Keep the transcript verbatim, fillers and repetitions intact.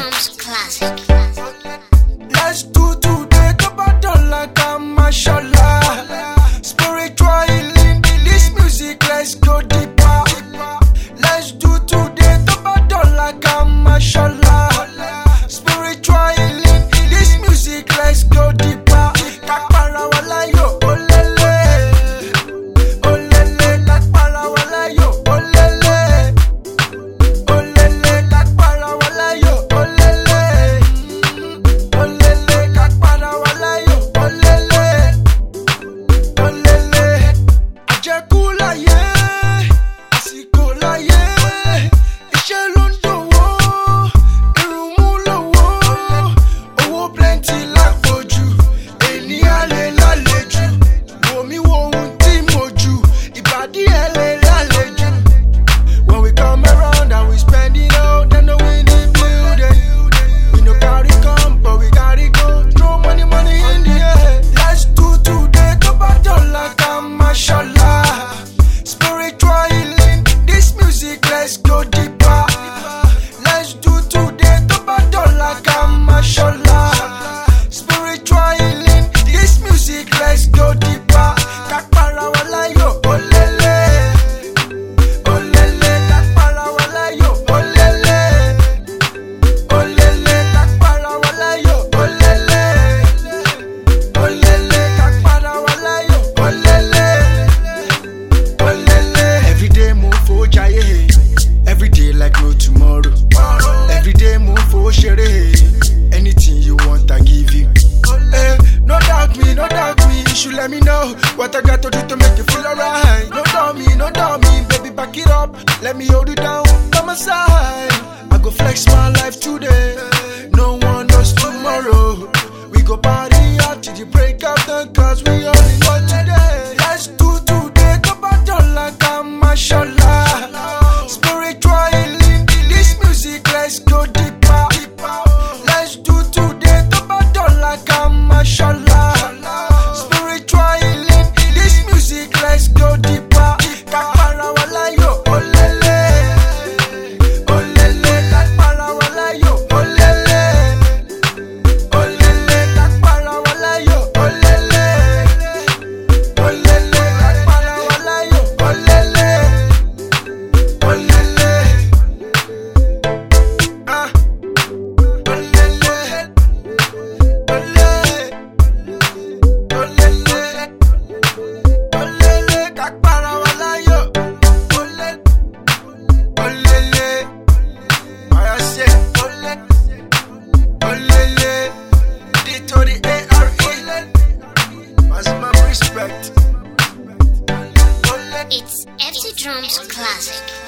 Drums Classic. Let's do today the battle like a mashallah. Spiritual healing, this music, let's go deeper. Let's do today the battle like a mashallah. Spiritual healing, this music, let's go deeper. Kakpara wala yo, olele, olele, kakpara wala yo, olele, olele, kakpara wala yo, olele, olele, kakpara wala yo, olele, olele. Àjẹkù láyé, àsìkò láyé, iṣẹ́ ló ń dòwó, ìrùmú lówó, owó plenty lápòjù, ènìyàn lè lálejò, wòmí wo ohun tí mo jù, ìbàdí ẹ̀ lè lálejò. When we come around and we spend it all, then no we in the building. We no carry come, but we carry go. Throw money, money in the air. Let's do today the battle like a mashallah. Spiritual healing, this music, let's go deeper. Let's do today the battle like a mashallah. Spiritual healing, this music, let's go deeper. Kakpara wala yo, olele. Olele, kakpara wala yo, olele. Olele, kakpara wala yo, olele. Olele, kakpara wala yo, olele. Olele. Every day move for jaye, every day like no tomorrow. Every day move for shere, anything you want I give you. Eh, no doubt me, no doubt me. You should let me know what I got to do to make you feel alright. No doubt me, no doubt me, baby back it up. Let me hold you down by my side. I go flex my life today. No one knows tomorrow. We go party out till the break of the cause we only know today. Let's do today the battle like a mashallah. Spiritual healing, this music, let's go deeper. Let's do today the battle like a mashallah. Spiritual healing, this music, let's go deeper. Kakpara wala yo, olele. Olele, kakpara wala yo, olele. Olele, kakpara wala yo, olele. Olele, kakpara wala yo, olele. Olele. Ah. Olele. Olele. Olele. Olele, kakpara wala yo, olele. Olele. I say olele. Olele. D to the A R E. Maximum respect. Olele. It's F C Drums Classic.